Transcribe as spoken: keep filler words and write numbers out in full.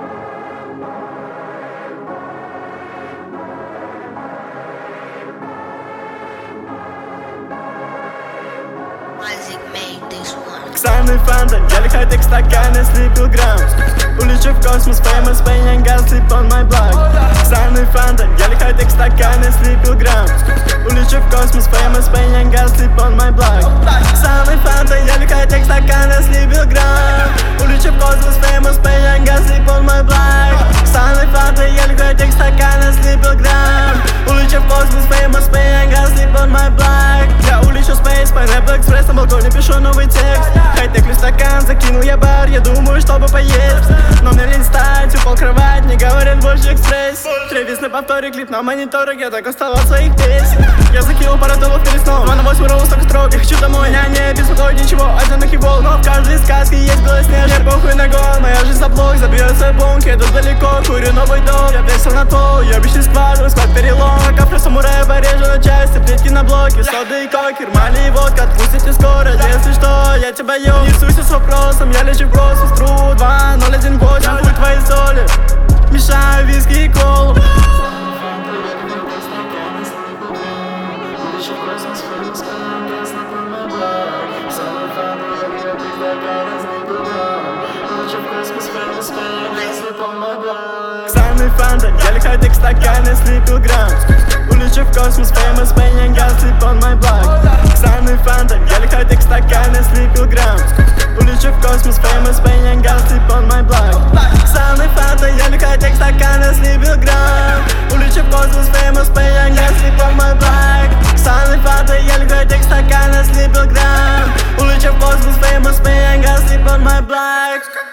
Ксаны, фанта, гелик, хай-тек, стаканы, слепил грамм. Улечу в космос, famous, paying gas, sleep on my block. Ксаны, фанта, гелик, хай-тек, стаканы, слепил грамм. Улечу в космос, famous, paying gas, sleep on my block. Ксаны, фанта, гелик, хай-тек, стаканы, слепил грамм. Улечу в космос, famous, paying gas, sleep on my block. Ксаны, фанта, гелик, хай-тек, стаканы, слепил грамм. Улечу в космос, famous, paying gas, sleep on my block. Я улечу в space, по рэп экспресс, на балконе пишу новый текст. Хай-тек плюс стакан, закинул я бар, я думаю, чтобы поесть. Но мне лень встать, упал кровать, не говорят больше экспресс. Тревис на повторе, клип на мониторах, я так устал от своих песен. Я закинул пару долларов перед сном, два на восемь роу, столько строк, я хочу домой. Меня не беспокоит ничего, одинокий волк, но в каждой сказке есть белоснежный. Похуй на гол, моя жизнь за блок, забьет свой бунк, еду далеко, курю новый дом. Я весел на пол, ебищный скважину, склад перелом. Кафе самурая порежу на части, плитки на блоке, соды и кокер, мали и водка, отпустите скоро, если что, я тебя ем. Несусь с вопросом, я лечу в космос, тру два ноль один восемь, хуй твои соли, мешаю виски и колу. Ксаны, фанта, гелик, хай-тек, стаканы, слепил грамм. Улечу в космос, famous, paying gas, sleep on my block. Ксаны, фанта, гелик, хай-тек, стаканы, слепил грамм. Улечу в космос, famous, paying gas, sleep on my block. Ксаны, фанта, гелик, хай-тек, стаканы, слепил грамм. Улечу в космос, famous, paying gas, sleep on my block. Ксаны, фанта, гелик, хай-тек, стаканы, слепил грамм. Улечу в космос, famous, paying gas, sleep on my block.